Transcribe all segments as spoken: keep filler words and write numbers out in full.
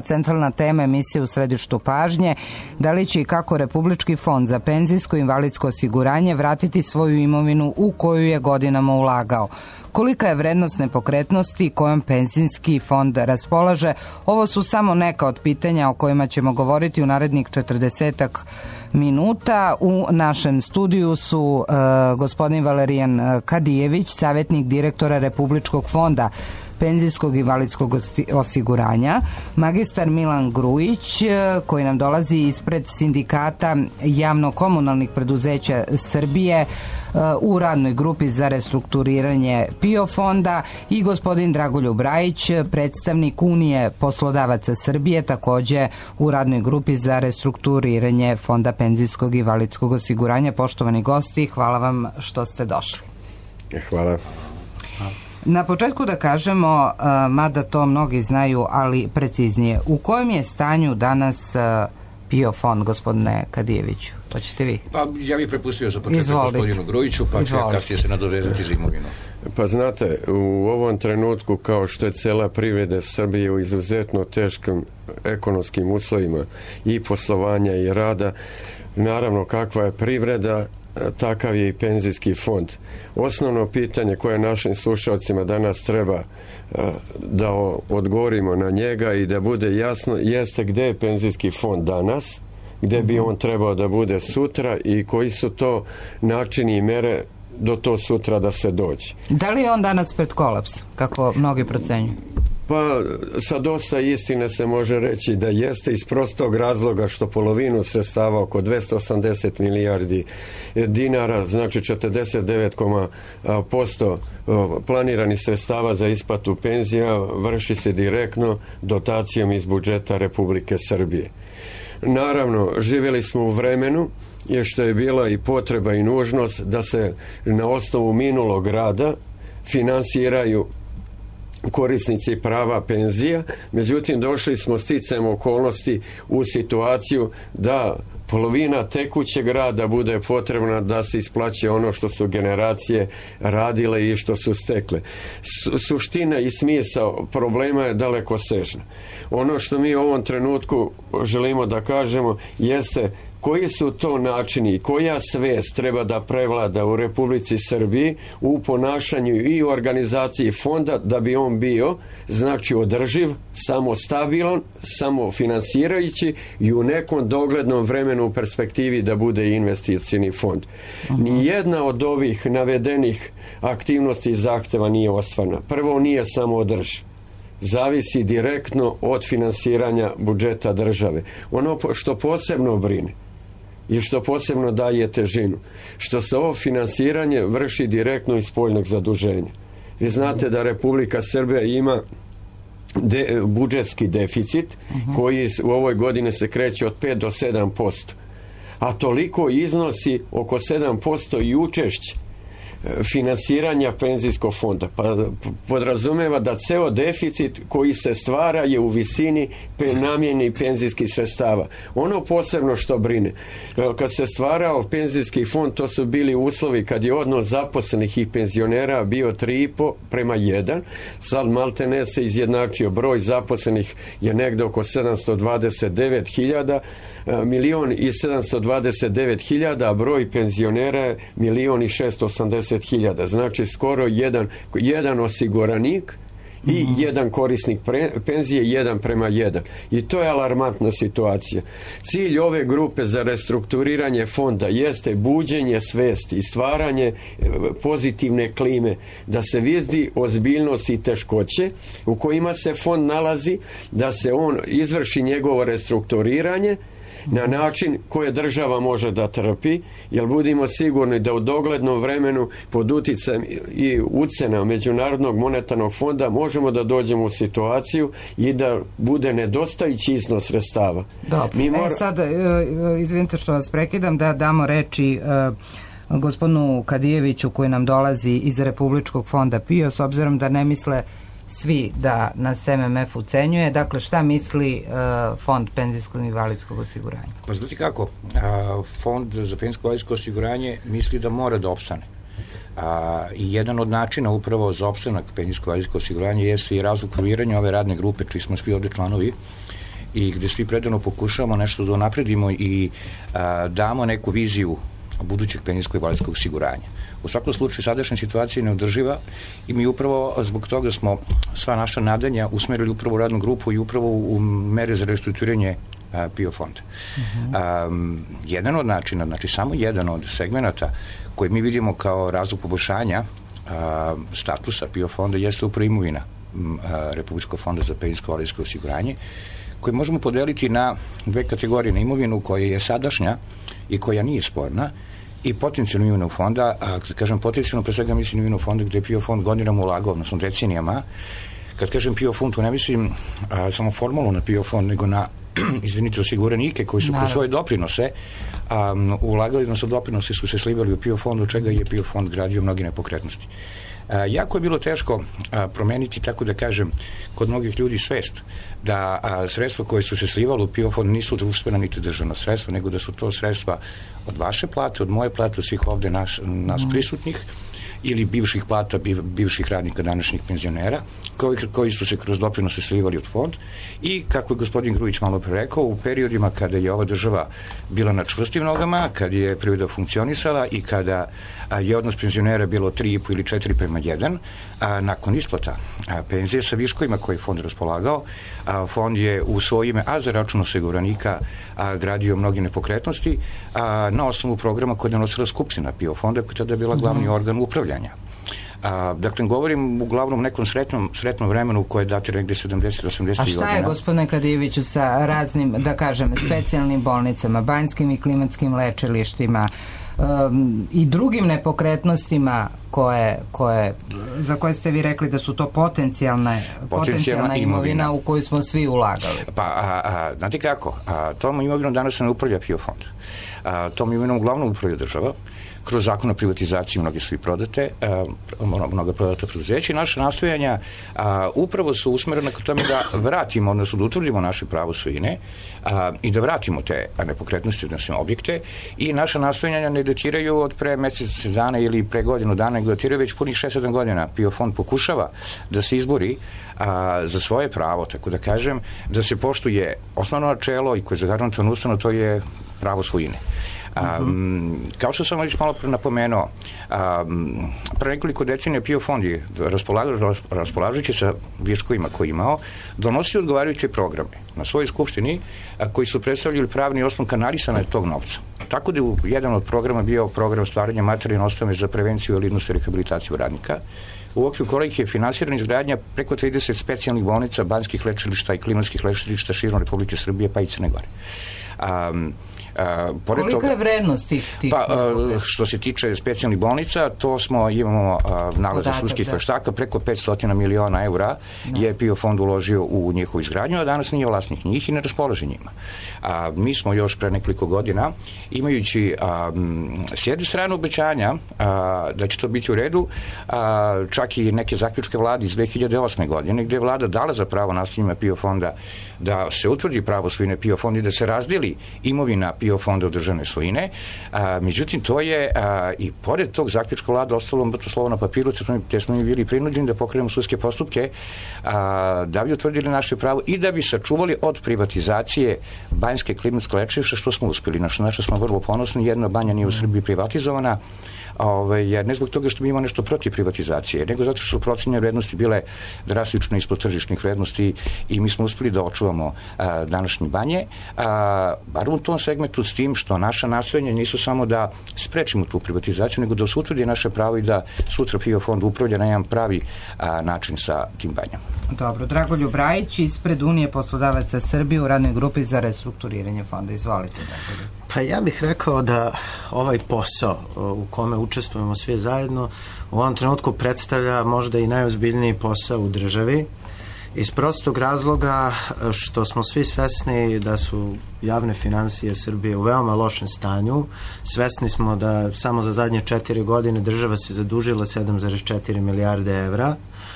centralna tema emisije U središtu pažnje. Da li će i kako Republički fond za penzijsko i invalidsko osiguranje vratiti svoju imovinu u koju je godinama ulagao? Kolika je vrednost nepokretnosti kojom penzijski fond raspolaže? Ovo su samo neka od pitanja o kojima ćemo govoriti u narednih četrdesetak minuta. U našem studiju su uh, gospodin Valerijan Kadijević, savjetnik direktora Republičkog fonda penzijskog i invalidskog osiguranja, magistar Milan Grujić, koji nam dolazi ispred sindikata javno-komunalnih preduzeća Srbije u radnoj grupi za restrukturiranje P I O fonda, i gospodin Dragoljub Rajić, predstavnik Unije poslodavaca Srbije, takođe u radnoj grupi za restrukturiranje Fonda penzijskog i invalidskog osiguranja. Poštovani gosti, hvala vam što ste došli. Hvala. Na početku da kažemo, mada to mnogi znaju, ali preciznije, u kojem je stanju danas P I O fond, gospodine Kadijeviću? Hoćete vi? Pa ja bih prepustio za početak gospodinu Grujiću, pa ću ja kasnije se nadovezati za imovinu. Pa znate, u ovom trenutku, kao što je cela privreda Srbije u izuzetno teškim ekonomskim uslovima i poslovanja i rada, naravno kakva je privreda, takav je i penzijski fond. Osnovno pitanje koje našim slušalcima danas treba da odgovorimo na njega i da bude jasno, jeste gde je penzijski fond danas, gde bi on trebao da bude sutra i koji su to načini i mere do to sutra da se dođe. Da li je on danas pred kolaps, kako mnogi procenjuju? Pa sa dosta istine se može reći da jeste, iz prostog razloga što polovinu sredstava, oko dvesta osamdeset milijardi dinara, znači četrdeset devet posto planiranih sredstava za isplatu penzija vrši se direktno dotacijom iz budžeta Republike Srbije. Naravno, živjeli smo u vremenu je što je bila i potreba i nužnost da se na osnovu minulog rada finansiraju korisnici prava penzija, međutim došli smo sticajem okolnosti u situaciju da polovina tekućeg rada bude potrebna da se isplaće ono što su generacije radile i što su stekle. Suština i smisao problema je daleko sežna. Ono što mi u ovom trenutku želimo da kažemo jeste koji su to načini i koja svest treba da prevlada u Republici Srbiji u ponašanju i organizaciji fonda da bi on bio, znači, održiv, samostabilan, samofinansirajući i u nekom doglednom vremenu u perspektivi da bude investicioni fond. Nijedna od ovih navedenih aktivnosti i zahteva nije ostvarena. Prvo, nije samo održiv. Zavisi direktno od finansiranja budžeta države. Ono što posebno brine i što posebno daje težinu, što se ovo finansiranje vrši direktno iz spoljnog zaduženja. Vi znate da Republika Srbija ima de, budžetski deficit koji u ovoj godini se kreće od pet do sedam posto, a toliko iznosi oko sedam posto i učešće finansiranja penzijskog fonda. Pa podrazumeva da ceo deficit koji se stvara je u visini namjeni penzijskih sredstava. Ono posebno što brine, kad se stvarao penzijski fond, to su bili uslovi kad je odnos zaposlenih i penzionera bio tri i po prema jedan. Sad maltene se izjednačio. Broj zaposlenih je negde oko sedamsto dvadeset devet hiljada, milion i sedamsto dvadeset devet hiljada, a broj penzionera je milion i šesto osamdeset hiljada. Znači skoro jedan, jedan osiguranik i mm. jedan korisnik pre, penzije, jedan prema jedan. I to je alarmantna situacija. Cilj ove grupe za restrukturiranje fonda jeste buđenje svesti i stvaranje pozitivne klime, da se vidi ozbiljnost i teškoće u kojima se fond nalazi, da se on izvrši njegovo restrukturiranje na način koje država može da trpi, jer budimo sigurni da u doglednom vremenu pod uticajem i ucena Međunarodnog monetarnog fonda možemo da dođemo u situaciju i da bude nedostajući iznos sredstava. Dobro. Mora... E sad, izvinite što vas prekidam, da damo reči uh, gospodinu Kadijeviću koji nam dolazi iz Republičkog fonda P I O, s obzirom da ne misle svi da nas M M F ucenjuje. Dakle, šta misli uh, Fond penzijskog i invalidskog osiguranja? Pa znate kako, a, Fond za penzijsko i invalidsko osiguranje misli da mora da opstane. A, i jedan od načina upravo za opstanak penzijsko i invalidskog osiguranja jeste i razvoj kreiranja ove radne grupe, čiji smo svi ovde članovi, i gde svi predano pokušavamo nešto da napredimo i a, damo neku viziju budućeg penzijskog i invalidskog osiguranja. U svakom slučaju sadašnja situacija je neodrživa i mi upravo zbog toga smo sva naša nadanja usmerili upravo u radnu grupu i upravo u mere za restrukturiranje P I O fonda. Uh-huh. Um, jedan od načina, znači samo jedan od segmenata koji mi vidimo kao razlog poboljšanja uh, statusa P I O fonda jeste upravo imovina uh, Republičkog fonda za penzijsko i invalidsko osiguranje, koji možemo podeliti na dve kategorije, na imovinu koja je sadašnja i koja nije sporna i potencijalnu imovinu fonda, a kad kažem potencijalno, pre svega mislim imovinu fonda gde je P I O fond godinama ulagao, odnosno decenijama. Kad kažem P I O fond, to ne mislim a, samo formalno na P I O fond, nego na izvinite, osiguranike koji su kroz svoje doprinose um, ulagali, odnosno doprinose su se slivali u P I O fond, od čega je P I O fond gradio mnogi nepokretnosti. A, jako je bilo teško a, promeniti, tako da kažem, kod mnogih ljudi svest da a, sredstva koje su se slivali u P I O fond nisu društvena niti državna sredstva, nego da su to sredstva od vaše plate, od moje plate, od svih ovde naš, nas mm. prisutnih, ili bivših plata, bivših radnika, današnjih penzionera, koji, koji su se kroz doprinose slivali od fond i, kako je gospodin Grujić malo pre rekao, u periodima kada je ova država bila na čvrstim nogama, kada je privreda funkcionisala i kada a, je odnos penzionera bilo tri i po ili četiri prema jedan, a, nakon isplata a, penzije sa viškovima koji je fond raspolagao, a, fond je u svoje ime, a za račun osiguranika a, gradio mnoge nepokretnosti a, na osnovu programa koje je donosila Skupština P I O fonda, koja je tada bila glavni mm-hmm. organ upravljanja. A, dakle, govorim uglavnom nekom sretnom, sretnom vremenu koje datira negde sedamdeset osamdeset godina. A šta je, gospodine Kadijeviću, sa raznim, da kažem, specijalnim bolnicama, banjskim i klimatskim lečilištima um, i drugim nepokretnostima koje, koje, za koje ste vi rekli da su to potencijalne, potencijalna imovina, imovina u koju smo svi ulagali? Pa, a, a, znate kako, a, tom imovinom danas ne upravlja P I O fond. A, tom imovinom uglavnom upravlja država, kroz zakon o privatizaciji mnoge su i prodate, a, mnoga prodata preduzeća i naše nastojanja a, upravo su usmerene ka tome da vratimo, odnosno da utvrdimo naše pravo svojine a, i da vratimo te nepokretnosti, odnosno objekte, i naša nastojanja ne datiraju od pre mesec dana ili pre godinu dana, nego datiraju već punih šest sedam godina. P I O fond pokušava da se izbori a, za svoje pravo, tako da kažem, da se poštuje osnovno načelo i koje je zagarantovano Ustavom, to je pravo svojine. Um, kao što sam već malo napomenuo, um, pre nekoliko decenija P I O fond je raspolažući sa viškovima koji je imao, donosio odgovarajuće programe na svojoj skupštini a, koji su predstavljali pravni osnov kanalisanja tog novca. Tako da je jedan od programa bio program stvaranja materijalne osnove za prevenciju, invalidnost i rehabilitaciju radnika, u okviru kojih je finansirana izgradnja preko trideset specijalnih bolnica, banjskih lečilišta i klimatskih lečilišta širom Republike Srbije pa i Crne Gore. Um, A, kolika toga, je vrednost tih, tih pa, a, što se tiče specijalnih bolnica, to smo imamo nalaze sudskih veštaka, preko petsto miliona eura no. je P I O fond uložio u njihovu izgradnju, a danas nije vlasnik njih i ne raspolaže njima. A, mi smo još pre nekoliko godina, imajući a, s jedne strane obećanja a, da će to biti u redu, a, čak i neke zaključke vlade iz dve hiljade osme godine, gde je vlada dala za pravo nasljednjima P I O fonda da se utvrdi pravo svojine P I O fonda i da se razdeli imovina P I O fonda od državne svojine. A, međutim, to je a, i pored tog zaključka vlada ostalo mrtvo slovo na papiru, te smo mi bili prinuđeni da pokrenemo sudske postupke a, da bi utvrdili naše pravo i da bi sačuvali od privatizacije banjske klimatske lečilišta, što smo uspeli. Naša, naša smo vrlo ponosni, jedna banja nije u Srbiji privatizovana, Ove, jer ne zbog toga što mi imamo nešto protiv privatizacije, nego zato što su procenjene vrednosti bile drastično ispod tržišnih vrednosti i mi smo uspeli da očuvamo a, današnje banje, a, bar u tom segmentu, s tim što naša nastojanja nisu samo da sprečimo tu privatizaciju, nego da se utvrdi naše pravo i da sutra P I O fond upravlja na jedan pravi a, način sa tim banjama. Dobro, Dragoljub Rajić ispred Unije poslodavaca Srbije u radnoj grupi za restrukturiranje fonda. Izvolite, Dragoljub. Pa ja bih rekao da ovaj posao u kome učestvujemo svi zajedno u ovom trenutku predstavlja možda i najozbiljniji posao u državi, iz prostog razloga što smo svi svesni da su javne finansije Srbije u veoma lošem stanju. Svesni smo da samo za zadnje četiri godine država se zadužila sedam zarez četiri milijarde evra,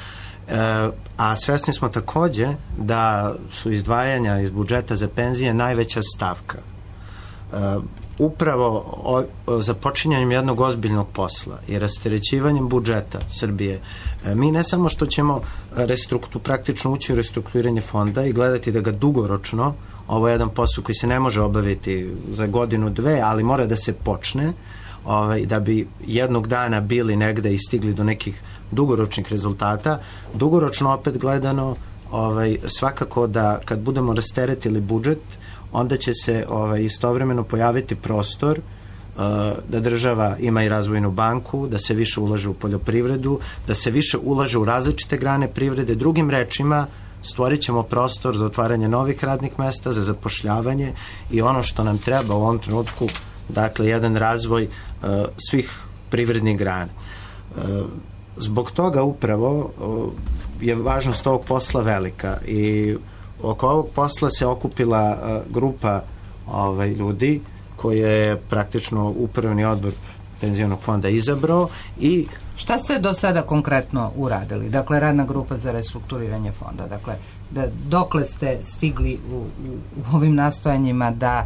E, a svesni smo takođe da su izdvajanja iz budžeta za penzije najveća stavka. Uh, upravo o, o započinjanjem jednog ozbiljnog posla i rasterećivanjem budžeta Srbije, mi ne samo što ćemo restruktu, praktično ući u restrukturiranje fonda i gledati da ga dugoročno, ovo je jedan posao koji se ne može obaviti za godinu, dve, ali mora da se počne, ovaj, da bi jednog dana bili negde i stigli do nekih dugoročnih rezultata. Dugoročno opet gledano, ovaj, svakako da kad budemo rasteretili budžet, onda će se ovaj, istovremeno pojaviti prostor uh, da država ima i razvojnu banku, da se više ulaže u poljoprivredu, da se više ulaže u različite grane privrede. Drugim rečima, stvorit ćemo prostor za otvaranje novih radnih mesta, za zapošljavanje i ono što nam treba u ovom trenutku, dakle, jedan razvoj uh, svih privrednih grana. Uh, zbog toga upravo uh, je važnost ovog posla velika i oko ovog posla se okupila uh, grupa ovaj, ljudi koje je praktično upravni odbor penzionog fonda izabrao i šta ste do sada konkretno uradili? Dakle, radna grupa za restrukturiranje fonda. Dakle, da, dokle ste stigli u, u, u ovim nastojanjima da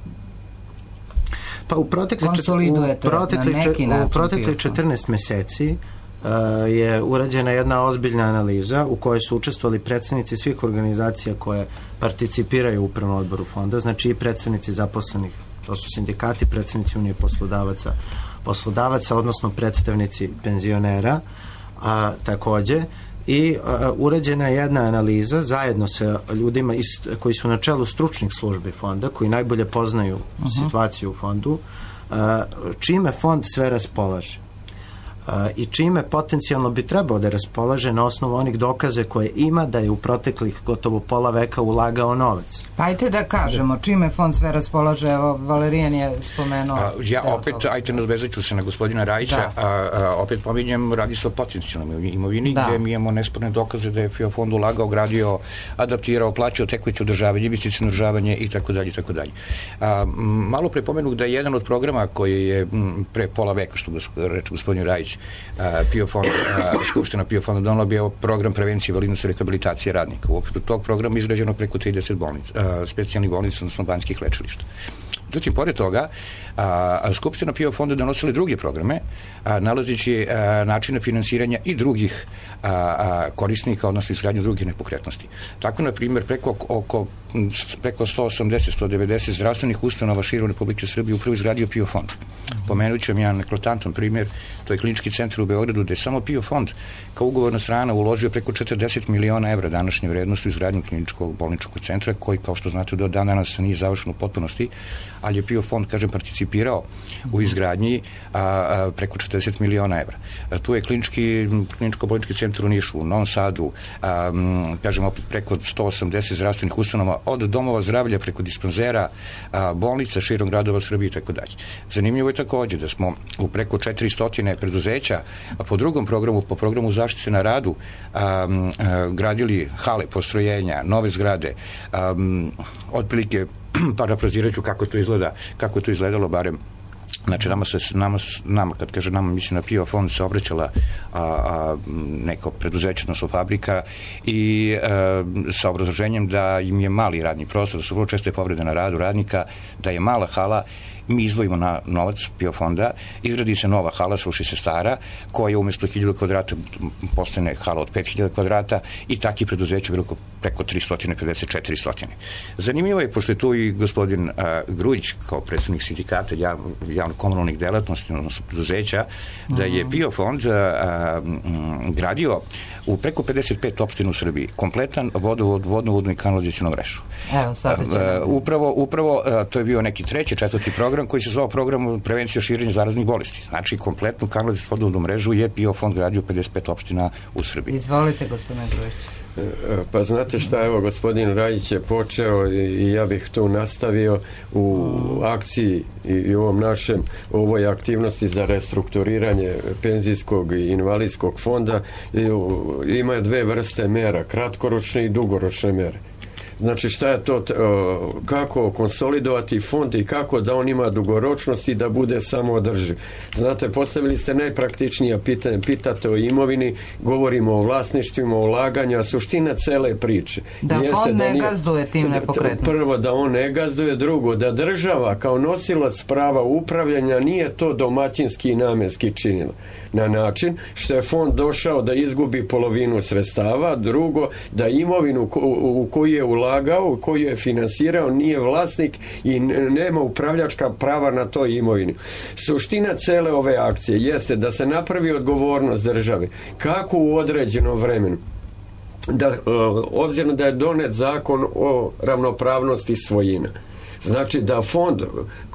pa u protekli, konsolidujete u protekli, na neki način? U protekli četrnaest meseci uh, je urađena jedna ozbiljna analiza u kojoj su učestvovali predstavnici svih organizacija koje participiraju u upravnom odboru fonda, znači i predstavnici zaposlenih, to su sindikati, predstavnici Unije poslodavaca, poslodavaca, odnosno predstavnici penzionera, a takođe i a, urađena je jedna analiza zajedno sa ljudima ist, koji su na čelu stručnih službi fonda, koji najbolje poznaju uh-huh. situaciju u fondu, a, čime fond sve raspolaže a, i čime potencijalno bi trebao da raspolaže na osnovu onih dokaze koje ima da je u proteklih gotovo pola veka ulagao novac. Pa ajte da kažemo, čime fond sve raspolaže, evo Valerijan je spomenuo. A, ja opet, toga. ajte nadvezat ću se na gospodina Rajića, a, a, opet pominjem, radi se o potencijalnom imovini, da. Gde mi imamo nesporne dokaze da je P I O fond ulagao, gradio, adaptirao, plaćao tekuće održavanje, investiciono održavanje i tako dalje i tako dalje. Malo pre pomenu da je jedan od programa koji je m, pre pola veka, što reče gospodin Rajić, P I O fond, a, Skupština P I O fonda donala bio program prevencije invalidnosti i rehabilitacije radnika. U okviru tog programa izgrađeno preko trideset bolnica, specijalnih bolnica, odnosno banjskih lečilišta. Međutim, pored toga, a, Skupština P I O fonda donosila druge programe, a, nalazeći a, načine finansiranja i drugih a, a, korisnika, odnosno izgradnju drugih nepokretnosti. Tako, na primjer, preko, oko, preko sto osamdeset do sto devedeset zdravstvenih ustanova širom Republike Srbije upravo izgradio P I O fond. Pomenut ću vam jedan eklatantan primjer, to je klinički centar u Beogradu, gde je samo P I O fond kao ugovorna strana uložio preko četrdeset miliona evra današnje vrednosti u izgradnju kliničkog bolničkog centra, koji, kao što znate, do dan danas nije završen u potpunosti, ali je P I O fond, kažem, participirao u izgradnji a, a, preko četrdeset miliona evra. A, tu je klinički, kliničko-bolnički centar u Nišu, u Novom Sadu, a, m, kažem, opet preko sto osamdeset zdravstvenih ustanova, od domova zdravlja preko dispanzera, a, bolnica širom gradova Srbije i tako dalje. Zanimljivo je takođe da smo u preko četiristo preduzeća, a po drugom programu, po programu zaštite na radu, a, a, gradili hale, postrojenja, nove zgrade, a, otprilike parafrazirat ću kako to izgleda, kako to izgledalo barem. Znači, nama, se, nama, nama kad kaže nama, mislim na P I O fond se obraćala a, a, neko preduzeće, odnosno fabrika i a, sa obrazloženjem da im je mali radni prostor, da su vrlo česte povrede na radu radnika, da je mala hala, mi izdvojimo na novac P I O fonda, izgradi se nova hala, sruši se stara, koja umjesto hiljadu kvadrata postane hala od pet hiljada kvadrata i takih preduzeća bilo preko tristo pedeset do četiristo. Zanimljivo je, pošto je tu i gospodin a, Grujić kao predstavnik sindikata jav, javno-komunalnih delatnosti, odnosno preduzeća, da je P I O fond a, a, m, gradio u preko pedeset pet opština u Srbiji kompletan vodovod, vodnu-vodnu i kanalizacionu mrežu. Evo, sad upravo, upravo a, to je bio neki treći, četvrti program koji se zvao program prevencije širenja zaraznih bolesti. Znači, kompletnu kanalizacionu vodovnu mrežu je P I O fond gradio pedeset pet opština u Srbiji. Izvolite, gospodine Grujić. Pa znate šta, evo, gospodin Rajić je počeo i ja bih tu nastavio u akciji i u ovom našem, ovoj aktivnosti za restrukturiranje penzijskog i invalidskog fonda. Ima dve vrste mera, kratkoročne i dugoročne mere. Znači šta je to, kako konsolidovati fond i kako da on ima dugoročnost i da bude samoodrživ. Znate, postavili ste najpraktičnija pitanja, pitate o imovini, govorimo o vlasništvima, o ulaganju, a suština cele priče. Da fond ne gazduje tim nepokretnostima. Prvo, da on ne gazduje, drugo, da država kao nosilac prava upravljanja nije to domaćinski i namenski činila. Na način što je fond došao da izgubi polovinu sredstava, drugo, da imovinu u koju je ulagao, u koju je finansirao, nije vlasnik i nema upravljačka prava na toj imovini. Suština cele ove akcije jeste da se napravi odgovornost države kako u određenom vremenu, da, obzirom da je donet zakon o ravnopravnosti svojina. Znači da fond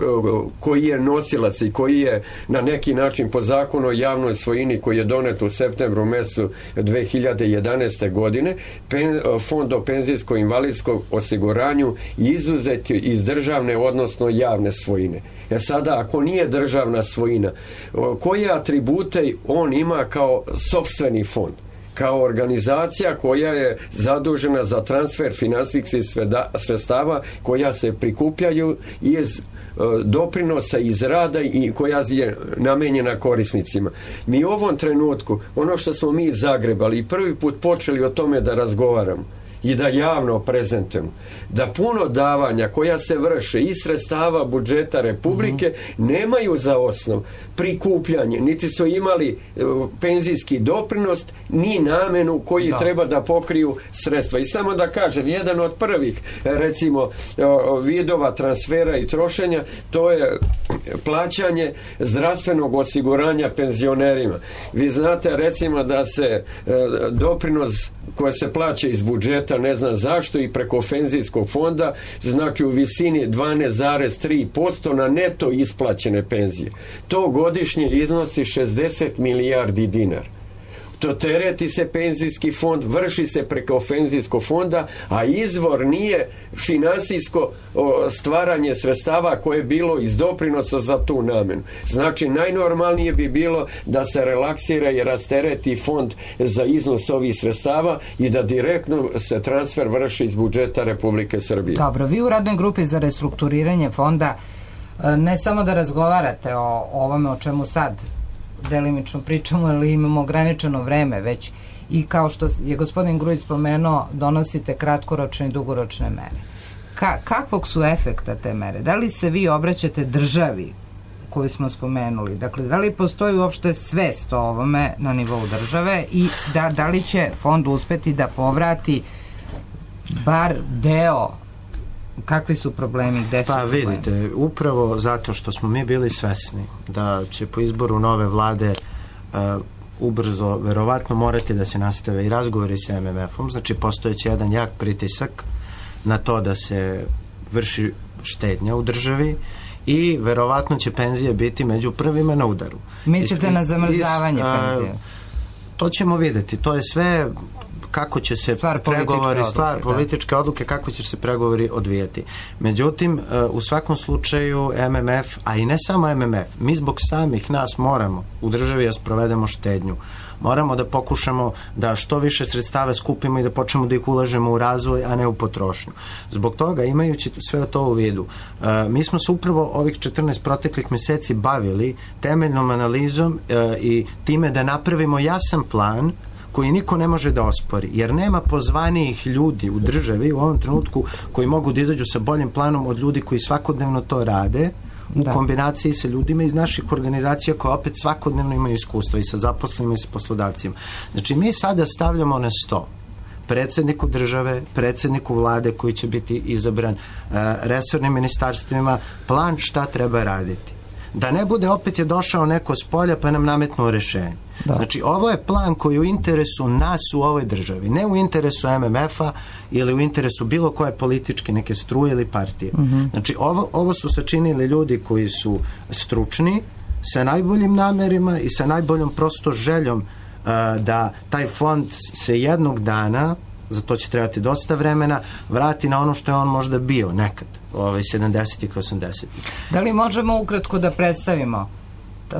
koji je nosilac i koji je na neki način po zakonu o javnoj svojini koji je donet u septembru mesecu dve hiljade jedanaeste. godine, fond o penzijsko-invalidskom osiguranju izuzet iz državne, odnosno javne svojine. E sada, ako nije državna svojina, koje atribute on ima kao sopstveni fond? Kao organizacija koja je zadužena za transfer finansijskih sredstava koja se prikupljaju iz doprinosa iz rada i koja je namenjena korisnicima. Mi u ovom trenutku, ono što smo mi zagrebali i prvi put počeli o tome da razgovaramo i da javno prezentujemo, da puno davanja koja se vrše iz sredstava budžeta Republike mm-hmm. nemaju za osnov prikupljanje, niti su imali penzijski doprinos, ni namenu koji da. treba da pokriju sredstva. I samo da kažem, jedan od prvih, recimo, vidova transfera i trošenja, to je plaćanje zdravstvenog osiguranja penzionerima. Vi znate, recimo, da se doprinos koja se plaća iz budžeta, ne znam zašto, i preko penzijskog fonda, znači u visini dvanaest zarez tri posto na neto isplaćene penzije. To godišnje iznosi šezdeset milijardi dinara. To tereti se penzijski fond, vrši se preko penzijskog fonda, a izvor nije finansijsko stvaranje sredstava koje je bilo iz doprinosa za tu namenu. Znači, najnormalnije bi bilo da se relaksira i rastereti fond za iznos ovih sredstava i da direktno se transfer vrši iz budžeta Republike Srbije. Dobro, vi u radnoj grupi za restrukturiranje fonda ne samo da razgovarate o ovome o čemu sad delimično pričamo, ali imamo ograničeno vreme već i kao što je gospodin Grujić spomenuo, donosite kratkoročne i dugoročne mere. Ka, kakvog su efekta te mere? Da li se vi obraćate državi koju smo spomenuli? Dakle, da li postoji uopšte svest o ovome na nivou države i da, da li će fond uspeti da povrati bar deo? Kakvi su problemi? Gde su pa problemi? Vidite, upravo zato što smo mi bili svesni da će po izboru nove vlade uh, ubrzo, verovatno, morati da se nastave i razgovori sa em em efom, znači postojeći jedan jak pritisak na to da se vrši štednja u državi i verovatno će penzije biti među prvima na udaru. Mislite na zamrzavanje penzije? Uh, to ćemo vidjeti. To je sve kako će se stvar pregovori, odluke, stvar političke da. odluke, kako će se pregovori odvijati. Međutim, u svakom slučaju em em ef, a i ne samo em em ef, mi zbog samih nas moramo u državi da sprovedemo štednju. Moramo da pokušamo da što više sredstava skupimo i da počnemo da ih ulažemo u razvoj, a ne u potrošnju. Zbog toga, imajući sve to u vidu, mi smo se upravo ovih četrnaest proteklih meseci bavili temeljnom analizom i time da napravimo jasan plan koji niko ne može da ospori, jer nema pozvanijih ljudi u državi u ovom trenutku koji mogu da izađu sa boljim planom od ljudi koji svakodnevno to rade u da. kombinaciji sa ljudima iz naših organizacija koje opet svakodnevno imaju iskustva i sa zaposlenima i sa poslodavcima. Znači, mi sada stavljamo na sto predsjedniku države, predsjedniku vlade koji će biti izabran, resornim ministarstvima, plan šta treba raditi. Da ne bude opet je došao neko s polja pa nam nametnuo rešenje. Da. Znači, ovo je plan koji je u interesu nas u ovoj državi, ne u interesu em em efa ili u interesu bilo koje političke neke struje ili partije. Mm-hmm. Znači, ovo, ovo su sačinili ljudi koji su stručni, sa najboljim namerima i sa najboljom prosto željom uh, da taj fond se jednog dana, za to će trebati dosta vremena, vrati na ono što je on možda bio nekad, ovaj sedamdesetih, osamdesetih. Da li možemo ukratko da predstavimo uh,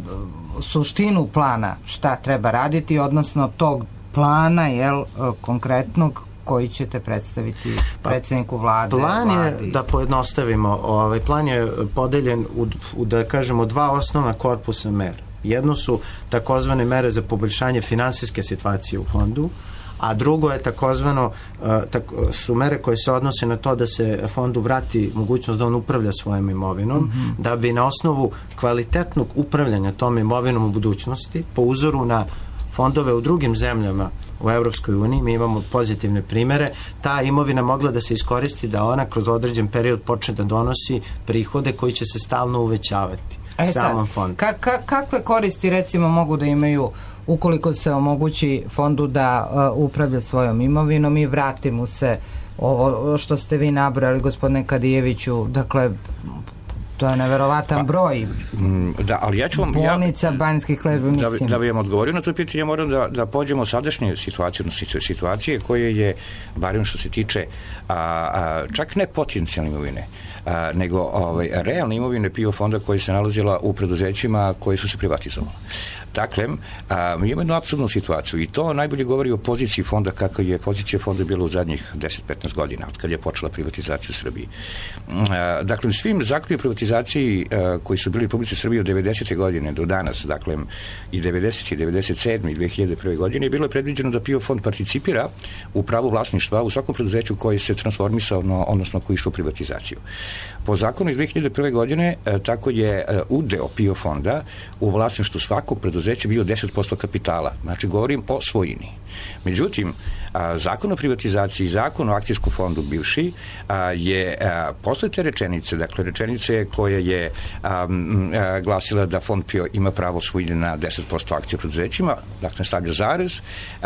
suštinu plana šta treba raditi, odnosno tog plana, jel, uh, konkretnog koji ćete predstaviti predsjedniku vlade? Plan je, vladi? da pojednostavimo, ovaj plan je podeljen u, u da kažemo dva osnovna korpusa mera. Jedno su takozvane mere za poboljšanje finansijske situacije u fondu, a drugo je takozvano tak, su mere koje se odnose na to da se fondu vrati mogućnost da on upravlja svojom imovinom, mm-hmm. da bi na osnovu kvalitetnog upravljanja tom imovinom u budućnosti, po uzoru na fondove u drugim zemljama u Evropskoj uniji, mi imamo pozitivne primere, ta imovina mogla da se iskoristi da ona kroz određen period počne da donosi prihode koji će se stalno uvećavati e samom fondu. Ka, ka, kakve koristi recimo mogu da imaju ukoliko se omogući fondu da uh, upravlja svojom imovinom i vrati mu se ovo što ste vi nabrali, gospodine Kadijeviću, dakle to je neverovatan broj. Da, ali ja ću vam... Bolnica, ja, banjskih ležba, mislim. Da, da bi vam odgovorio na to pitanje, ja moram da, da pođemo sadašnje situacije, situacije koje je, barem što se tiče, a, a, čak ne potencijalne imovine, a, nego ovaj, realne imovine P I O fonda koji se nalazila u preduzećima koji su se privatizovali. Dakle, a, mi imamo jednu apsurdnu situaciju i to najbolje govori o poziciji fonda, kako je pozicija fonda bila u zadnjih deset do petnaest godina, od kad je počela privatizacija u Srbiji. A, dakle, svim zakonima o privatizaciji a, koji su bili u Republici Srbiji od devedesete godine do danas, dakle, i devedesete, devedeset sedme i dve hiljade prve godine, bilo je predviđeno da P I O fond participira u pravu vlasništva u svakom preduzeću koji se transformisao, odnosno koji išao u privatizaciju. Po zakonu iz dve hiljade prve godine, a, tako je a, udeo P I O fonda u vlasništvu svakog preduzeća bio deset posto kapitala. Znači, govorim o svojini. Međutim, a, zakon o privatizaciji i zakon o akcijskom fondu bivši a, je a, posle te rečenice, dakle rečenice koja je a, a, glasila da fond P I O ima pravo svojine na deset posto akcija preduzećima, dakle stavlja zarez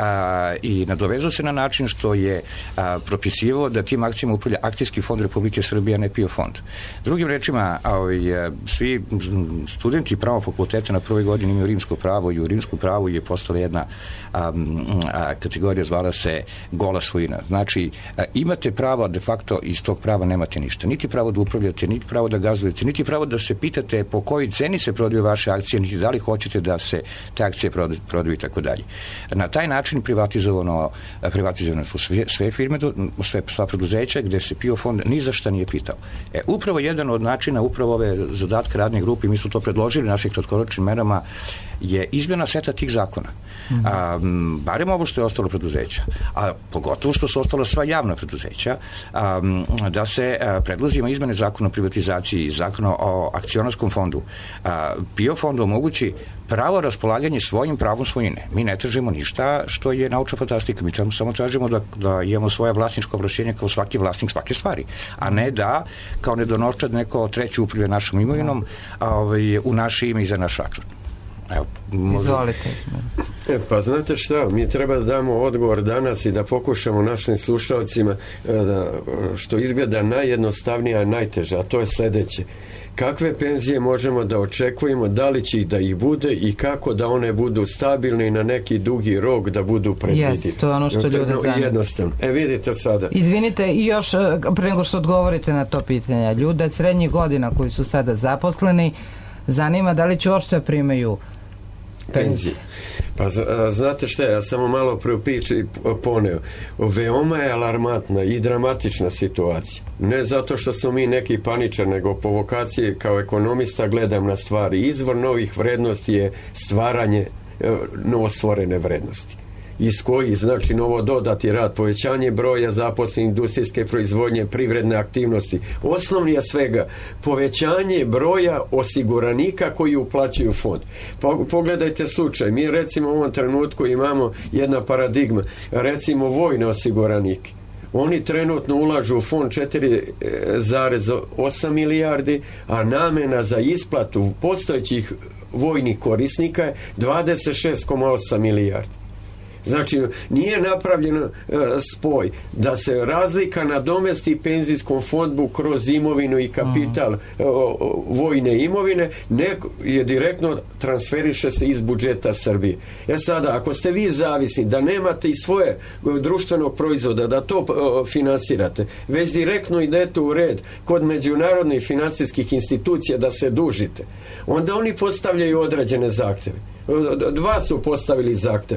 a, i nadovezao se na način što je a, propisivao da tim akcijama upravlja akcijski fond Republike Srbije, a ne P I O fond. Drugim rečima, a, a, svi studenti pravo fakulteta na prvoj godini imaju rimsko pravo i u rimskom pravu je postala jedna a, a, kategorija, zvala se gola svojina. Znači, a, imate pravo, de facto iz tog prava nemate ništa. Niti pravo da upravljate, niti pravo da gazdujete, niti pravo da se pitate po kojoj ceni se prodaju vaše akcije, niti da li hoćete da se te akcije prodaju i tako dalje. Na taj način privatizovano, privatizovano su sve, sve firme, sve, sva preduzeća gde se P I O fond ni za šta nije pitao. E, upravo jedan od načina, upravo ove zadatke radne grupe, mi smo to predložili naših kratkoročnim merama, je izmjena seta tih zakona. Mm-hmm. A, barem ovo što je ostalo preduzeća, a pogotovo što su ostala sva javna preduzeća, a, da se a, predlozima izmene zakona o privatizaciji i zakona o akcionarskom fondu a, P I O fondu omogući pravo raspolaganje svojim pravom svojine. Mi ne tražimo ništa što je naučna fantastika. Mi samo tražimo da, da imamo svoje vlasničko ovlašćenje kao svaki vlasnik svake stvari, a ne da kao nedonoščad neko treći upravlja našom imovinom a, ovaj, u naše ime i za naš račun. Evo, izvolite. E, pa znate šta, mi treba da damo odgovor danas i da pokušamo našim slušalcima da, što izgleda najjednostavnije, a najteže, a to je sledeće. Kakve penzije možemo da očekujemo, da li će da ih bude i kako da one budu stabilne i na neki dugi rok da budu predvidive. Yes, to je ono što ljude zanima. Jednostavno. E, vidite sada. Izvinite, i još pre nego što odgovorite na to pitanje, ljude srednjih godina koji su sada zaposleni, zanima da li će uopšte primaju penzije. Pa znate šta, ja samo malo pre u piči poneo. Veoma je alarmantna i dramatična situacija. Ne zato što smo mi neki paničar, nego po vokaciji kao ekonomista gledam na stvari. Izvor novih vrednosti je stvaranje novostvorene vrednosti. Iz koji znači novo dodati rad, povećanje broja zaposlenih, industrijske proizvodnje, privredne aktivnosti. Osnovni je svega povećanje broja osiguranika koji uplaćuju fond. Pogledajte slučaj, mi recimo u ovom trenutku imamo jedna paradigma, recimo vojne osiguranike. Oni trenutno ulažu u fond četiri zarez osam milijardi, a namena za isplatu postojećih vojnih korisnika je dvadeset šest zarez osam milijardi. Znači, nije napravljen uh, spoj da se razlika nadomesti penzijskom fondu kroz imovinu i kapital uh, vojne imovine, ne je direktno transferiše se iz budžeta Srbije. E sada, ako ste vi zavisni da nemate i svoje društvenog proizvoda, da to uh, finansirate, već direktno idete u red kod međunarodnih finansijskih institucija da se dužite, onda oni postavljaju određene zahteve. Dva su postavili zahteve.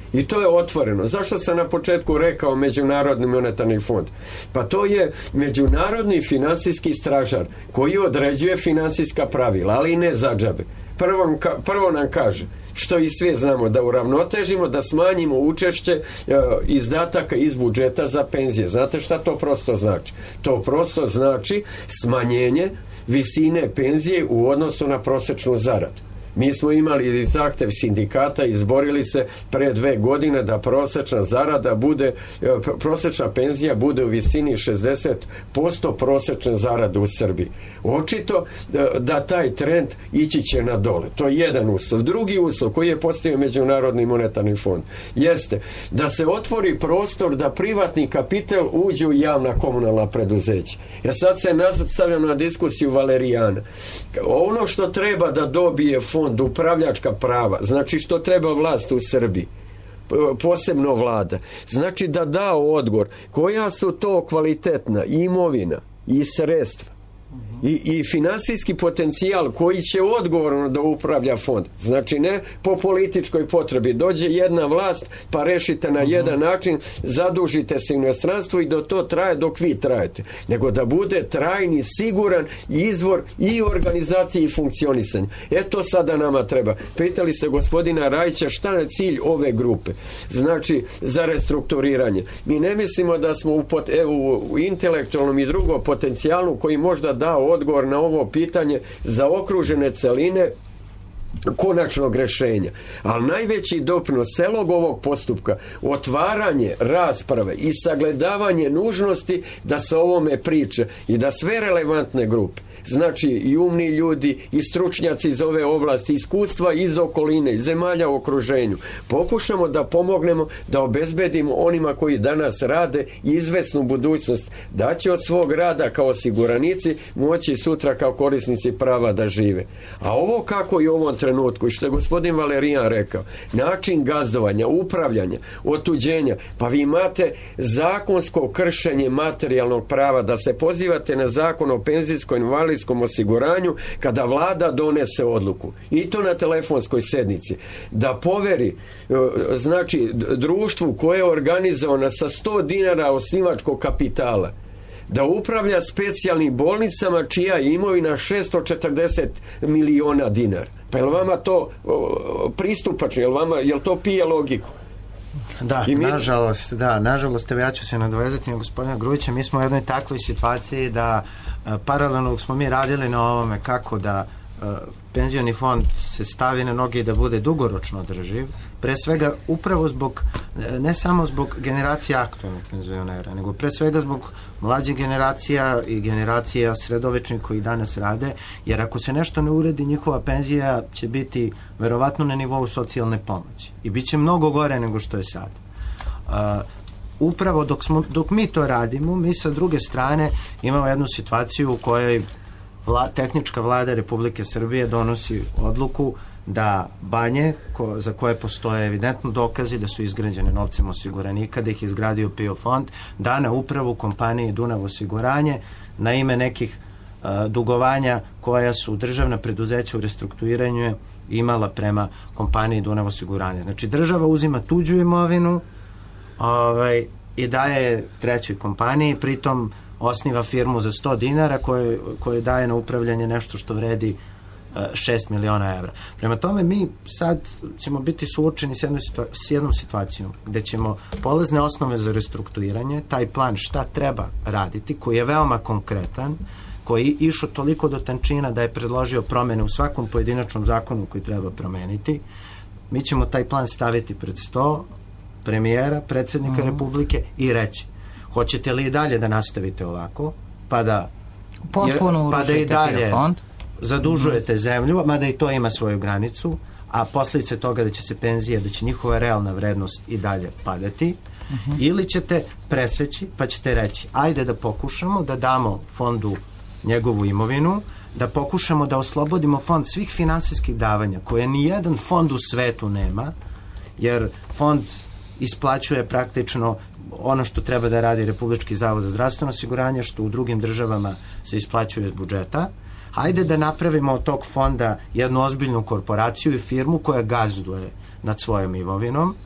I to je otvoreno. Zašto sam na početku rekao Međunarodni monetarni fond? Pa to je međunarodni finansijski stražar koji određuje finansijska pravila, ali i ne za džabe. Prvo, prvo nam kaže, što i sve znamo, da uravnotežimo, da smanjimo učešće e, izdataka iz budžeta za penzije. Znate šta to prosto znači? To prosto znači smanjenje visine penzije u odnosu na prosječnu zaradu. Mi smo imali zahtev sindikata, izborili se pre dve godine da prosječna zarada bude, prosječna penzija bude u visini šezdeset posto prosječne zarade u Srbiji. Očito da, da taj trend ići će na dole. To je jedan uslov. Drugi uslov koji je postavio Međunarodni monetarni fond jeste da se otvori prostor da privatni kapital uđe u javna komunalna preduzeća. Ja sad se nastavljam na diskusiju Valerijana. Ono što treba da dobije fond upravljačka prava, znači što treba vlast u Srbiji, posebno vlada, znači da da odgovor koja su to kvalitetna imovina i sredstva i, i finansijski potencijal koji će odgovorno da upravlja fond. Znači ne po političkoj potrebi. Dođe jedna vlast pa rešite na jedan način, zadužite se u inostranstvu i do to traje dok vi trajete. Nego da bude trajni, siguran izvor i organizacije i funkcionisanja. E to sada nama treba. Pitali ste gospodina Rajića šta je cilj ove grupe. Znači za restrukturiranje. Mi ne mislimo da smo u, pot, e, u intelektualnom i drugom potencijalu koji možda da odgovor na ovo pitanje za okružene celine konačnog rešenja. Ali najveći doprinos celog ovog postupka, otvaranje rasprave i sagledavanje nužnosti da se ovome priče i da sve relevantne grupe, znači i umni ljudi i stručnjaci iz ove oblasti, iskustva iz okoline, iz zemalja u okruženju, pokušamo da pomognemo da obezbedimo onima koji danas rade izvesnu budućnost, da će od svog rada kao osiguranici moći sutra kao korisnici prava da žive. A ovo kako i u ovom trenutku, i što je gospodin Valerijan rekao, način gazdovanja, upravljanja, otuđenja, pa vi imate zakonsko kršenje materijalnog prava, da se pozivate na zakon o penzijskoj invalidskom osiguranju kada vlada donese odluku, i to na telefonskoj sednici, da poveri znači društvu koje je organizovano sa sto dinara osnivačkog kapitala da upravlja specijalnim bolnicama čija je imovina šesto četrdeset miliona dinara. Pa je li vama to o, pristupačno? Je li vama, je li to pije logiku? Da, mi... nažalost, da, nažalost, ja ću se nadovezati na gospodina Grujića. Mi smo u jednoj takvoj situaciji da a, paralelno smo mi radili na ovome kako da a, penzioni fond se stavi na noge i da bude dugoročno održiv, pre svega upravo zbog, ne samo zbog generacija aktualnih penzionera, nego pre svega zbog mlađih generacija i generacija sredovečnih koji danas rade, jer ako se nešto ne uredi, njihova penzija će biti verovatno na nivou socijalne pomoći i bit će mnogo gore nego što je sad. Uh, upravo dok, smo, dok mi to radimo, mi sa druge strane imamo jednu situaciju u kojoj vla, tehnička vlada Republike Srbije donosi odluku da banje ko, za koje postoje evidentno dokazi da su izgrađene novcem osiguranika, da ih izgradio P I O fond, da na upravu kompaniji Dunav osiguranje na ime nekih a, dugovanja koja su državna preduzeća u restrukturiranju imala prema kompaniji Dunav osiguranje. Znači država uzima tuđu imovinu ovaj, i daje trećoj kompaniji, pritom osniva firmu za sto dinara koje, koje daje na upravljanje nešto što vredi šest miliona evra. Prema tome mi sad ćemo biti suočeni s, situa s jednom situacijom gde ćemo polazne osnove za restrukturiranje, taj plan šta treba raditi, koji je veoma konkretan, koji je išao toliko do tančina da je predložio promene u svakom pojedinačnom zakonu koji treba promeniti, mi ćemo taj plan staviti pred sto premijera, predsjednika mm. Republike i reći, hoćete li i dalje da nastavite ovako, pa da potpuno pa da i dalje fond, zadužujete zemlju, mada i to ima svoju granicu, a posljedice toga da će se penzije, da će njihova realna vrednost i dalje padati, uh-huh. ili ćete preseći, pa ćete reći, ajde da pokušamo da damo fondu njegovu imovinu, da pokušamo da oslobodimo fond svih finansijskih davanja, koje ni jedan fond u svetu nema, jer fond isplaćuje praktično ono što treba da radi Republički zavod za zdravstveno osiguranje, što u drugim državama se isplaćuje iz budžeta. Hajde da napravimo od tog fonda jednu ozbiljnu korporaciju i firmu koja gazduje nad svojom imovinom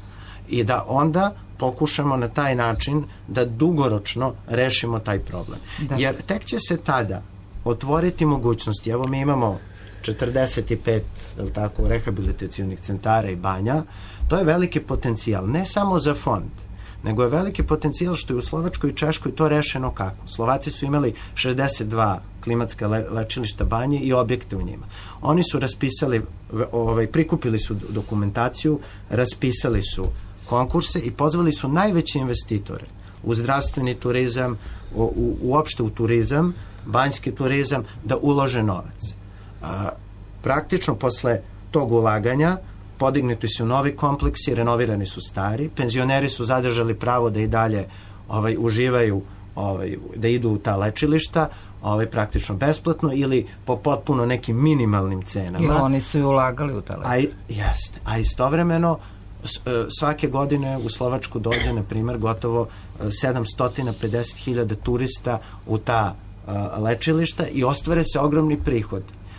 i da onda pokušamo na taj način da dugoročno rešimo taj problem. Da. Jer tek će se tada otvoriti mogućnosti. Evo mi imamo četrdeset pet, je li tako, rehabilitacionih centara i banja. To je veliki potencijal, ne samo za fond, nego je veliki potencijal što je u Slovačkoj i Češkoj to rešeno kako. Slovaci su imali šezdeset dva klimatska le, lečilišta banje i objekte u njima. Oni su raspisali, ovaj, prikupili su dokumentaciju, raspisali su konkurse i pozvali su najveće investitore u zdravstveni turizam, u, u, uopšte u turizam, banjski turizam, da ulože novac. A, praktično posle tog ulaganja podignuti su novi kompleksi, renovirani su stari, penzioneri su zadržali pravo da i dalje ovaj, uživaju, ovaj, da idu u ta lečilišta, ovaj, praktično besplatno ili po potpuno nekim minimalnim cenama. I oni su i ulagali u ta lečilišta. A, jeste, a istovremeno svake godine u Slovačku dođe, na primjer, gotovo sedamsto pedeset hiljada turista u ta lečilišta i ostvare se ogromni prihod.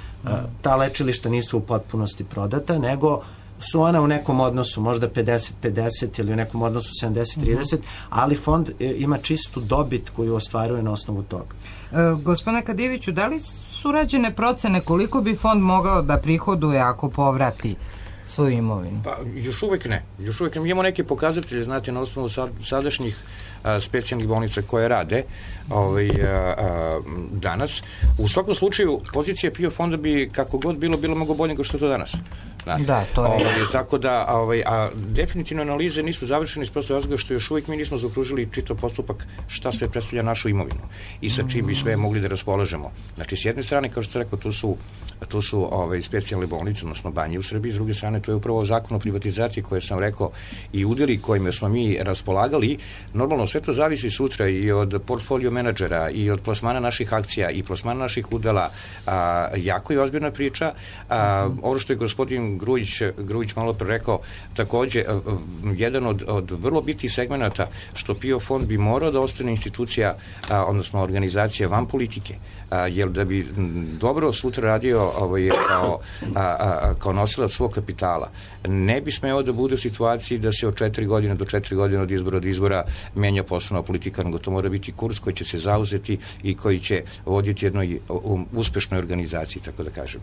Ta lečilišta nisu u potpunosti prodata, nego su ona u nekom odnosu, možda pedeset pedeset ili u nekom odnosu sedamdeset trideset, ali fond ima čistu dobit koju ostvaruje na osnovu toga. E, gospodine Kadijeviću, da li su rađene procene koliko bi fond mogao da prihoduje ako povrati svoju imovinu? Pa, još uvijek ne. Još uvijek ne. Imamo neke pokazatelje, znate, na osnovu sad, sadašnjih a, specijalnih bolnica koje rade ovaj, a, a, danas. U svakom slučaju, pozicija P I O fonda bi, kako god bilo, bilo mnogo bolje nego što je to danas. Znate. Da, to je. Ovaj, tako da, ovaj, a definitivno analize nisu završene iz prostog razloga što još uvijek mi nismo zaokružili čitav postupak šta sve predstavlja našu imovinu i sa čim bi sve mogli da raspolažemo. Znači, s jedne strane, kao što ste rekao, tu su to su ovaj, specijalne bolnice, odnosno banje u Srbiji, s druge strane to je upravo zakon o privatizaciji koje sam rekao i udjeli kojima smo mi raspolagali. Normalno sve to zavisi sutra i od portfolio menadžera i od plasmana naših akcija i plasmana naših udela. A, jako je ozbiljna priča. A, ovo što je gospodin Grujić, Grujić malo pre rekao, takođe a, jedan od, od vrlo bitnih segmenata što P I O fond bi morao da ostane institucija, a, odnosno organizacija van politike. A, jer da bi m, dobro sutra radio ovaj, kao, a, a, kao nosilac svog kapitala, ne bi smeo da bude u situaciji da se od četiri godine do četiri godine od izbora do izbora menja poslovna politika, nego to mora biti kurs koji će se zauzeti i koji će voditi jednoj um, uspešnoj organizaciji, tako da kažem.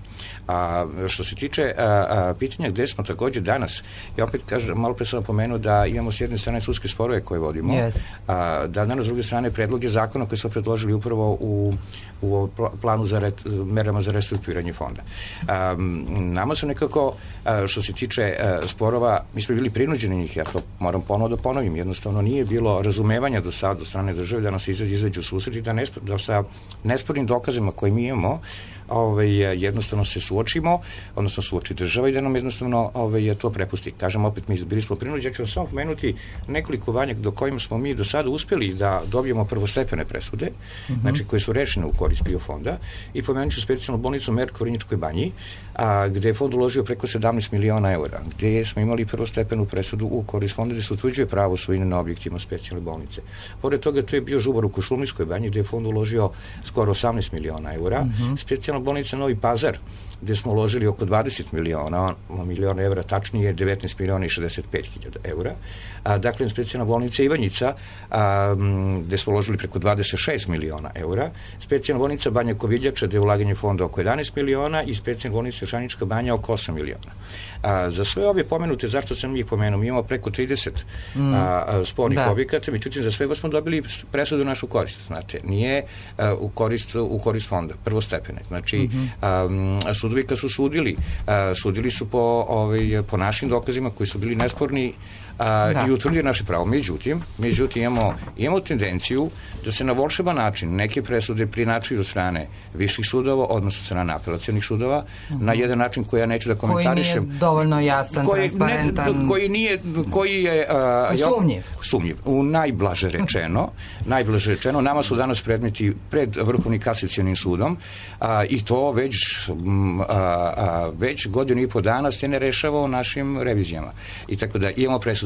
A što se tiče a, a, pitanja gde smo takođe danas, ja opet kažem, malo pre sam napomenuo da imamo s jedne strane sudske sporove koje vodimo, yes. a, da danas s druge strane predloge zakona koje smo predložili upravo u, u planu za ret, merama za restrukturiranje fonda. A, nama su nekako, a, što se tiče a, sporova, mi smo bili prinuđeni njih, ja to moram ponovno da ponovim, jednostavno nije bilo razumevanja do sada od strane države da nas izađe, izađe u susret i da, nesp, da sa nespornim dokazima koje mi imamo ovaj, jednostavno se suočimo, odnosno suoči država i da nam jednostavno ovaj, to prepusti. Kažem opet, mi bili smo prinuđeni, ja ću vam samo pomenuti nekoliko banja do kojim smo mi do sada uspjeli da dobijemo prvostepene presude, mm-hmm. znači koje su rešene u korist P I O fonda, i pomenut ću specijalnu bolnicu Merk u Vrnjačkoj banji, a, gde je fond uložio preko sedamnaest miliona eura, gde smo imali prvostepenu presudu u korist fonda gde se utvrđuje pravo svojine na objektima specijalne bolnice. Pored toga, to je bio Žubar u Košumlijskoj banji, gde je fond uložio skoro osamnaest miliona eura, mm-hmm. specijalna bolnica Novi Pazar, gde smo uložili oko dvadeset miliona, miliona evra, tačnije devetnaest miliona i šezdeset pet hiljada eura. A, dakle, specijalna bolnica Ivanjica, a, gde smo uložili preko dvadeset šest miliona eura, specijalna bolnica Banja Koviljača, gde je ulaganje fonda oko jedanaest miliona i specijalna bolnica Žanička banja oko osam miliona. A, za sve ove pomenute, zašto sam njih pomenuo, mi imamo preko trideset mm. a, spornih da. objekata, međutim, za sve smo dobili presudu u našu korist, znate, nije a, u, korist, u korist fonda, prvostepene. Znači, mm-hmm. a, sudovi kad su sudili, a, sudili su po, ovaj, po našim dokazima koji su bili nesporni a, i utvrdili naše pravo. Međutim, međutim imamo, imamo tendenciju da se na volšeban način neke presude prinačuju od strane viših sudova, odnosno strane apelacionih sudova, mm-hmm. na jedan način koji ja neću da komentarišem. Koji nije dovoljno jasan, koji, transparentan. Ne, koji nije, koji je... A, sumnjiv. Sumnjiv. U najblaže rečeno, najblaže rečeno, nama su danas predmeti pred Vrhovnim kasacionim sudom a, i to već, m, a, a, već godinu i po dana se ne rešava o našim revizijama. I tako da imamo presudu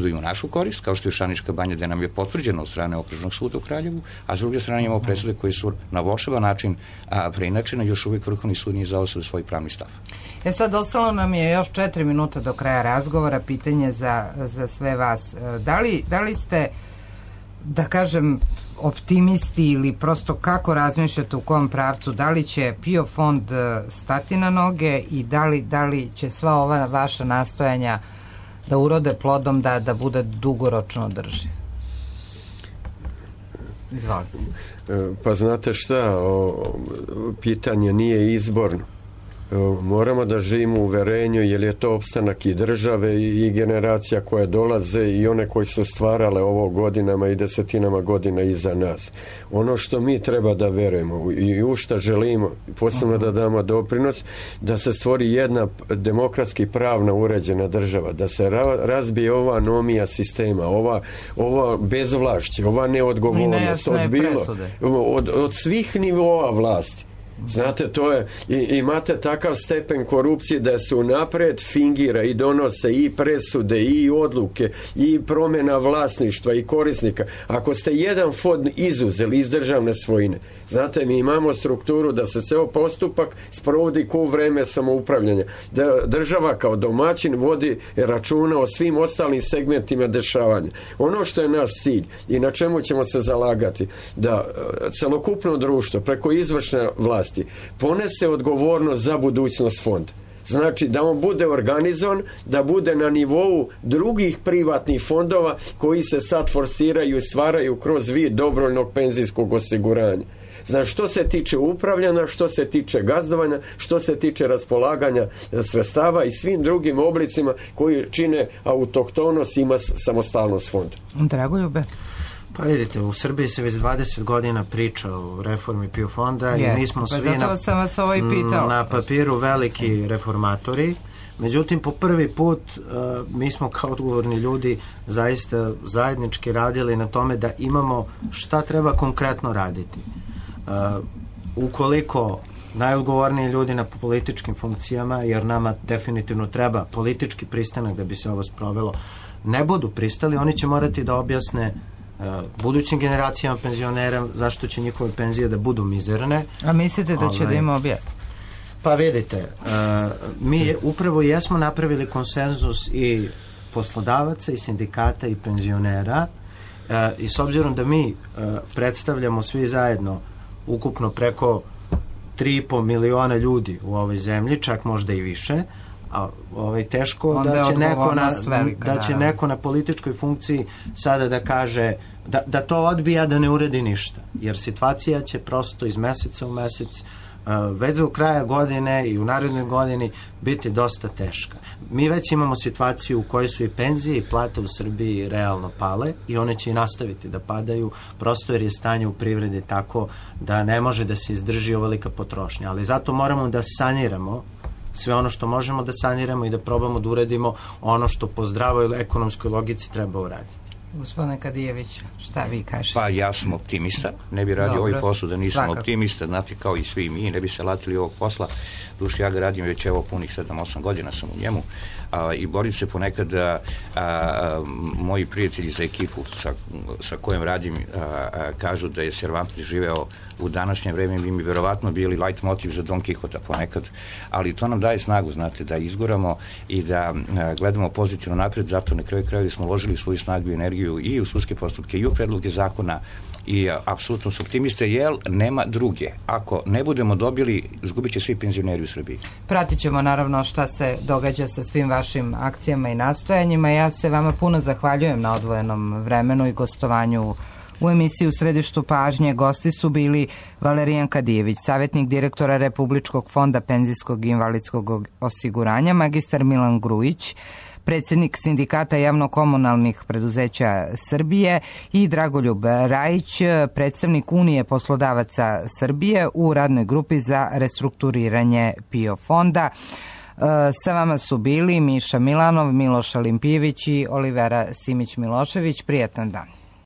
budu i u našu korist, kao što je Šanička banja, gde nam je potvrđeno od strane Okružnog suda u Kraljevu, a s druge strane imamo presude koji su na volšeban način a, preinačene, još uvijek Vrhovni sud nije zauzeo svoj pravni stav. E sad, ostalo nam je još četiri minuta do kraja razgovora. Pitanje za, za sve vas. Da li, da li ste, da kažem, optimisti ili prosto kako razmišljate u kom pravcu? Da li će PIO fond stati na noge i da li, da li će sva ova vaša nastojanja da urode plodom, da, da bude dugoročno održiv? Izvolite. Pa znate šta, o, pitanje nije izborno. Moramo da živimo u uverenju, jer je to opstanak i države i generacija koje dolaze i one koji su stvarale ovo godinama i desetinama godina iza nas. Ono što mi treba da verujemo i u šta želimo, posebno da damo doprinos, da se stvori jedna demokratski pravna uređena država, da se ra razbije ova anomija sistema, ova, ova bezvlašće, ova neodgovornost od, bilo, od, od svih nivoa vlasti. Znate, to je, i, imate takav stepen korupcije da se unapred fingira i donose i presude i odluke i promjena vlasništva i korisnika. Ako ste jedan fond izuzeli iz državne svojine, znate, mi imamo strukturu da se ceo postupak sprovodi ku vreme samoupravljanja. Da država kao domaćin vodi računa o svim ostalim segmentima dešavanja. Ono što je naš cilj i na čemu ćemo se zalagati, da celokupno društvo preko izvršne vlasti ponese odgovornost za budućnost fonda. Znači da on bude organizovan, da bude na nivou drugih privatnih fondova koji se sad forsiraju i stvaraju kroz vid dobrovoljnog penzijskog osiguranja. Znači što se tiče upravljanja, što se tiče gazdovanja, što se tiče raspolaganja sredstava i svim drugim oblicima koji čine autohtonost i ima samostalnost fonda. Dragoljube? Pa vidite, u Srbiji se već dvadeset godina priča o reformi PIO fonda yes, i mi smo pa svi na, sam vas ovaj pitao. na papiru veliki reformatori. Međutim, po prvi put uh, mi smo kao odgovorni ljudi zaista zajednički radili na tome da imamo šta treba konkretno raditi. Uh, ukoliko najodgovorniji ljudi na političkim funkcijama, jer nama definitivno treba politički pristanak da bi se ovo sprovelo, ne budu pristali, oni će morati da objasne budućim generacijama penzionera zašto će njihove penzije da budu mizerne. A mislite da će ovaj, da im objasni? Pa vidite, uh, mi upravo jesmo napravili konsenzus i poslodavaca i sindikata i penzionera uh, i s obzirom da mi uh, predstavljamo svi zajedno ukupno preko tri i po miliona ljudi u ovoj zemlji, čak možda i više, a ovaj teško onda da će neko na velika, da će da. neko na političkoj funkciji sada da kaže da, da to odbija, da ne uredi ništa, jer situacija će prosto iz meseca u mesec uh, već do kraja godine i u narednoj godini biti dosta teška. Mi već imamo situaciju u kojoj su i penzije i plate u Srbiji realno pale i one će i nastaviti da padaju, prosto jer je stanje u privredi tako da ne može da se izdrži ovolika potrošnja, ali zato moramo da saniramo sve ono što možemo da saniramo i da probamo da uredimo ono što po zdravoj ekonomskoj logici treba uraditi. Gospodine Kadijević, šta vi kažete? Pa ja sam optimista, ne bi radio ovaj posao da nisam svakako. optimista, znate, kao i svi mi, ne bi se latili ovog posla. Duši, ja ga radim već evo punih sedam osam godina sam u njemu a, i borim se ponekad a, a, moji prijatelji za ekipu sa, sa kojom radim a, a, kažu da je Cervantes živeo u današnje vreme, bi mi verovatno bili light motiv za Don Quixota ponekad, ali to nam daje snagu, znate, da izgoramo i da a, gledamo pozitivno napred, zato na kraju kraju smo uložili svoju snagu i energiju i u sudske postupke i u predloge zakona i a, apsolutno su optimiste, jer nema druge. Ako ne budemo dobili, izgubit će svi penzioneri u Srbiji. Pratit ćemo naravno šta se događa sa svim vašim akcijama i nastojanjima. Ja se vama puno zahvaljujem na odvojenom vremenu i gostovanju u emisiji U središtu pažnje. Gosti su bili Valerijan Kadijević, savjetnik direktora Republičkog fonda penzijskog i invalidskog osiguranja, magistar Milan Grujić, predsjednik Sindikata javno-komunalnih preduzeća Srbije, i Dragoljub Rajić, predstavnik Unije poslodavaca Srbije u radnoj grupi za restrukturiranje PIO fonda. Sa vama su bili Miša Milanov, Miloš Alimpijević i Olivera Simić-Milošević. Prijatan dan.